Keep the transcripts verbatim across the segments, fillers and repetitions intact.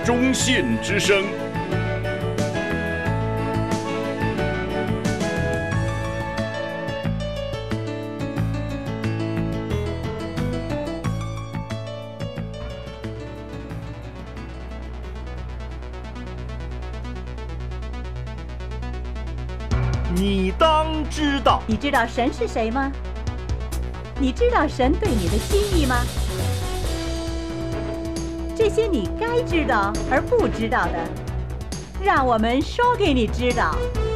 中信之声。你当知道。 你知道神是谁吗？你知道神对你的心意吗？这些你该知道而不知道的，让我们说给你知道。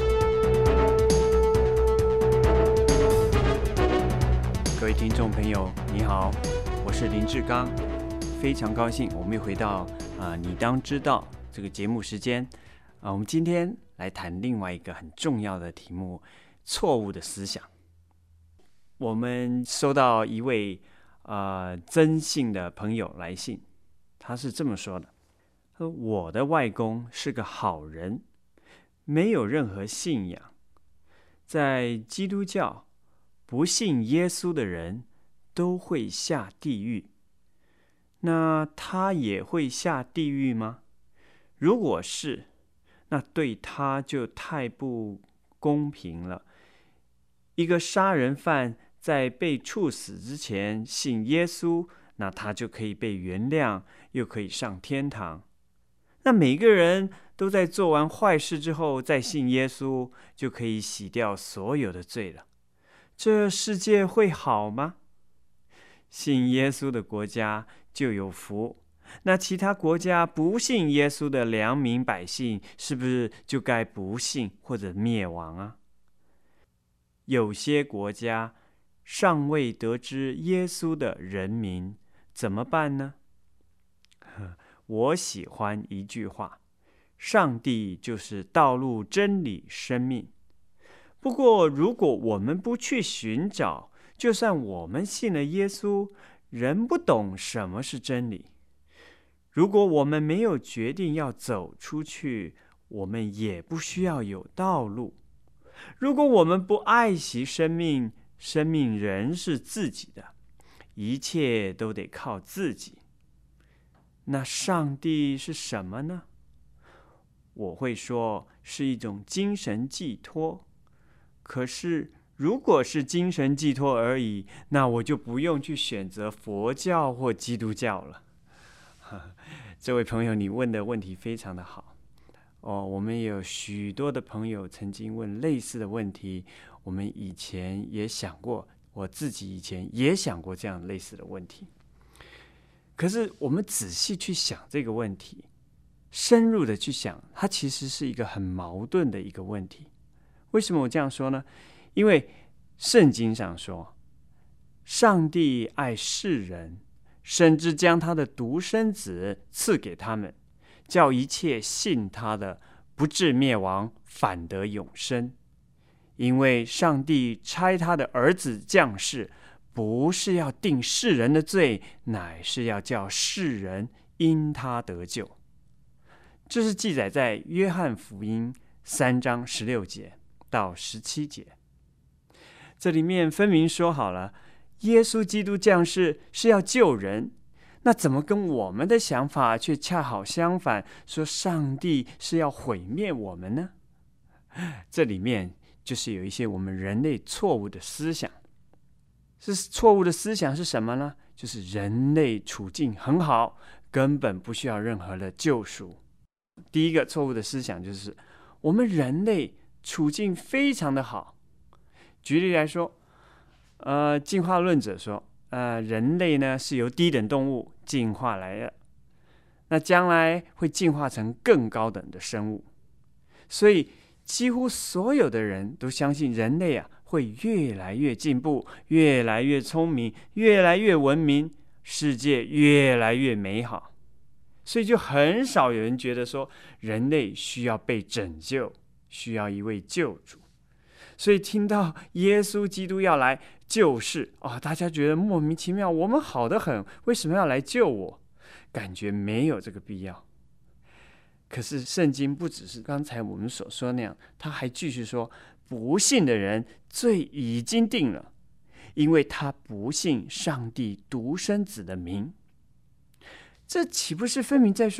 各位听众朋友，你好，我是林志刚，非常高兴我们又回到啊、呃，你当知道这个节目时间啊、呃，我们今天来谈另外一个很重要的题目：错误的思想。我们收到一位呃曾姓的朋友来信，他是这么说的：我的外公是个好人，没有任何信仰，在基督教不信耶稣的人都会下地狱。那他也会下地狱吗？如果是，那对他就太不公平了。一个杀人犯在被处死之前信耶稣，那他就可以被原谅，又可以上天堂。那每个人都在做完坏事之后再信耶稣，就可以洗掉所有的罪了。这世界会好吗？信耶稣的国家就有福，那其他国家不信耶稣的良民百姓，是不是就该不信或者灭亡啊？有些国家尚未得知耶稣的人民怎么办呢？我喜欢一句话：上帝就是道路、真理、生命。不过如果我们不去寻找，就算我们信了耶稣，仍不懂什么是真理。如果我们没有决定要走出去，我们也不需要有道路。如果我们不爱惜生命，生命仍是自己的，一切都得靠自己。那上帝是什么呢？我会说是一种精神寄托。可是如果是精神寄托而已，那我就不用去选择佛教或基督教了。这位朋友，你问的问题非常的好哦。我们有许多的朋友曾经问类似的问题，我们以前也想过，我自己以前也想过这样类似的问题。可是我们仔细去想这个问题，深入的去想，它其实是一个很矛盾的一个问题。为什么我这样说呢？因为圣经上说，上帝爱世人，甚至将他的独生子赐给他们，叫一切信他的不至灭亡，反得永生。因为上帝差他的儿子降世，不是要定世人的罪，乃是要叫世人因他得救。这是记载在约翰福音三章十六节到十七节。这里面分明说好了，耶稣基督降世是要救人，那怎么跟我们的想法却恰好相反，说上帝是要毁灭我们呢？这里面就是有一些我们人类错误的思想。是错误的思想是什么呢？就是人类处境很好，根本不需要任何的救赎。第一个错误的思想就是我们人类处境非常的好。举例来说，呃，进化论者说，呃，人类呢是由低等动物进化来的，那将来会进化成更高等的生物。所以几乎所有的人都相信人类啊会越来越进步，越来越聪明，越来越文明，世界越来越美好。所以就很少有人觉得说人类需要被拯救，需要一位救主。所以听到耶稣基督要来救世、哦、大家觉得莫名其妙，我们好得很，为什么要来救我？感觉没有这个必要。可是圣经不只是刚才我们所说那样，他还继续说，不信的人罪已经定了，因为他不信上帝独生子的名。这岂不是分明在说，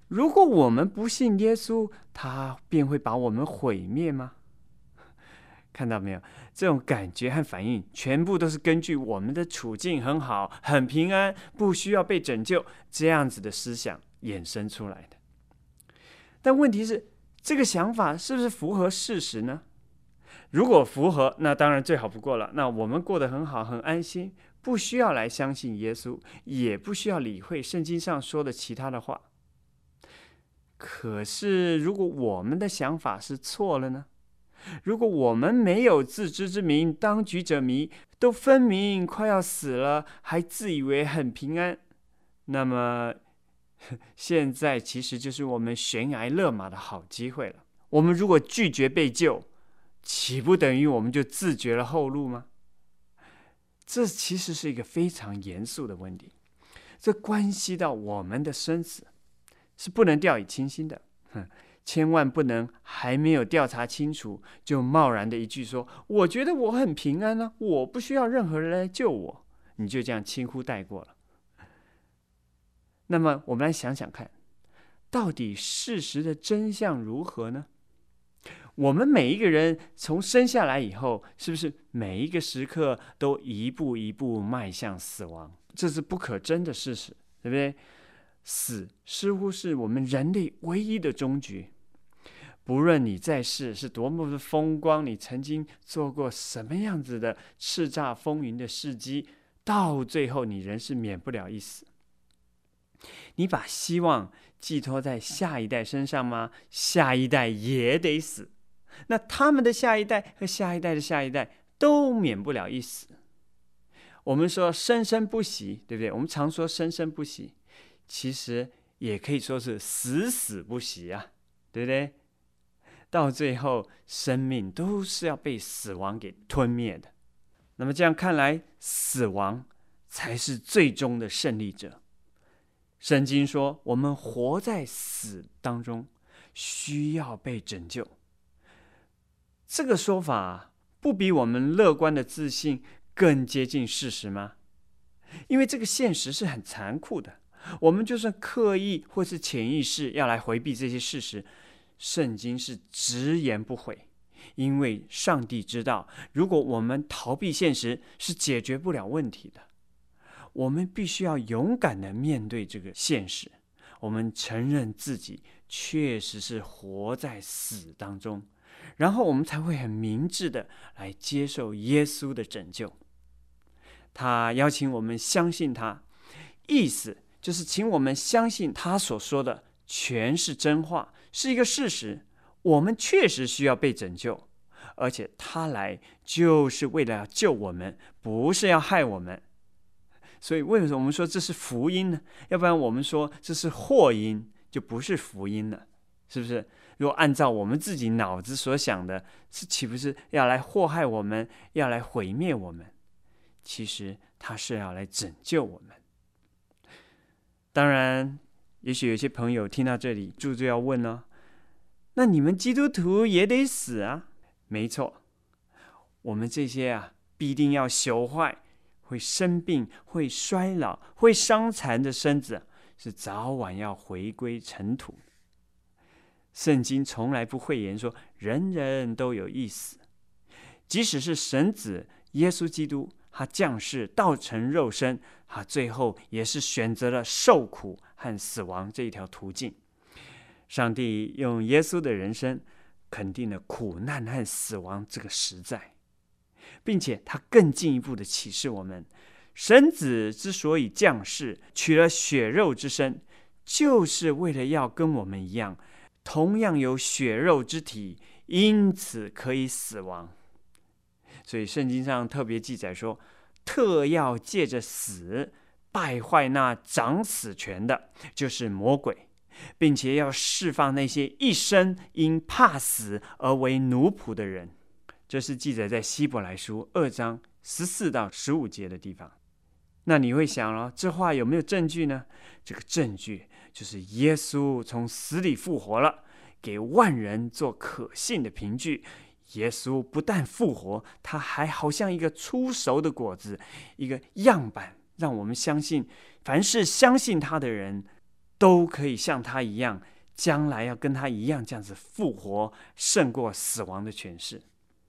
如果我们不信耶稣，他便会把我们毁灭吗？看到没有？这种感觉和反应全部都是根据我们的处境很好、很平安，不需要被拯救这样子的思想衍生出来的。但问题是，这个想法是不是符合事实呢？如果符合，那当然最好不过了。那我们过得很好，很安心，不需要来相信耶稣，也不需要理会圣经上说的其他的话。可是，如果我们的想法是错了呢？如果我们没有自知之明，当局者迷，都分明快要死了，还自以为很平安，那么现在其实就是我们悬崖勒马的好机会了。我们如果拒绝被救，岂不等于我们就自绝了后路吗？这其实是一个非常严肃的问题，这关系到我们的生死，是不能掉以轻心的。千万不能还没有调查清楚就贸然的一句说，我觉得我很平安啊，我不需要任何人来救我，你就这样轻忽带过了。那么我们来想想看，到底事实的真相如何呢？我们每一个人从生下来以后，是不是每一个时刻都一步一步迈向死亡？这是不可争的事实，对不对？死似乎是我们人类唯一的终局。不论你在世是多么的风光，你曾经做过什么样子的叱咤风云的事迹，到最后你仍是免不了一死。你把希望寄托在下一代身上吗？下一代也得死，那他们的下一代和下一代的下一代都免不了一死。我们说生生不息，对不对？我们常说生生不息，其实也可以说是死死不息啊，对不对？到最后生命都是要被死亡给吞灭的。那么这样看来，死亡才是最终的胜利者。圣经说我们活在死当中，需要被拯救。这个说法不比我们乐观的自信更接近事实吗？因为这个现实是很残酷的，我们就算刻意或是潜意识要来回避这些事实，圣经是直言不讳。因为上帝知道，如果我们逃避现实，是解决不了问题的。我们必须要勇敢地面对这个现实，我们承认自己确实是活在死当中，然后我们才会很明智地来接受耶稣的拯救。他邀请我们相信他，意思就是请我们相信他所说的全是真话，是一个事实。我们确实需要被拯救，而且他来就是为了要救我们，不是要害我们。所以为什么我们说这是福音呢？要不然我们说这是祸因，就不是福音了，是不是？如果按照我们自己脑子所想的，是岂不是要来祸害我们，要来毁灭我们？其实他是要来拯救我们。当然，也许有些朋友听到这里，就就要问了，那你们基督徒也得死啊？没错，我们这些啊，必定要朽坏，会生病，会衰老，会伤残的身子，是早晚要回归尘土。圣经从来不讳言说人人都有一死，即使是神子耶稣基督，他降世道成肉身，他最后也是选择了受苦和死亡这一条途径。上帝用耶稣的人生肯定了苦难和死亡这个实在，并且他更进一步的启示我们，神子之所以降世，取了血肉之身，就是为了要跟我们一样，同样有血肉之体，因此可以死亡。所以圣经上特别记载说，特要借着死败坏那掌死权的，就是魔鬼，并且要释放那些一生因怕死而为奴仆的人。这是记载在希伯来书二章十四到十五节的地方。那你会想了，这话有没有证据呢？这个证据就是耶稣从死里复活了，给万人做可信的凭据。耶稣不但复活，他还好像一个初熟的果子，一个样板，让我们相信凡是相信他的人都可以像他一样，将来要跟他一样这样子复活，胜过死亡的权势。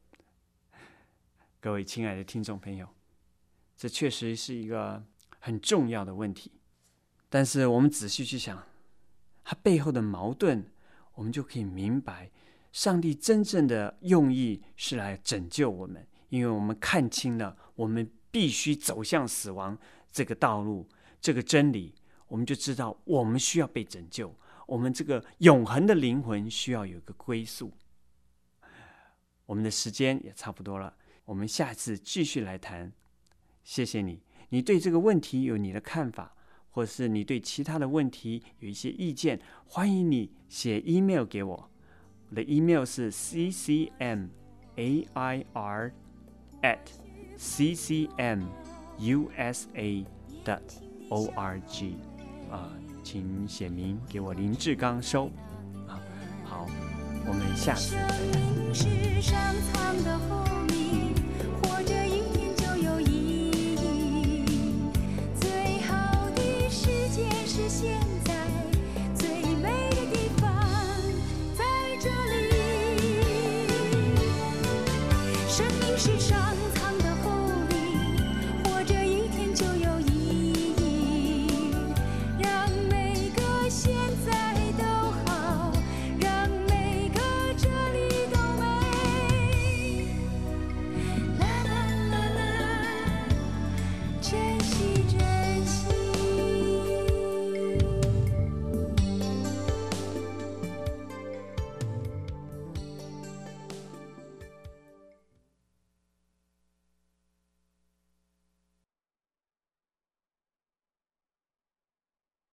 各位亲爱的听众朋友，这确实是一个很重要的问题。但是我们仔细去想，它背后的矛盾，我们就可以明白，上帝真正的用意是来拯救我们，因为我们看清了我们必须走向死亡这个道路，这个真理，我们就知道我们需要被拯救，我们这个永恒的灵魂需要有一个归宿。我们的时间也差不多了，我们下次继续来谈。谢谢你，你对这个问题有你的看法，或是你对其他的问题有一些意见，欢迎你写 email 给我。我的 email 是 c c m a i r at c c m u s a dot org 啊，请写明给我林志刚收啊。好，我们下次再谈。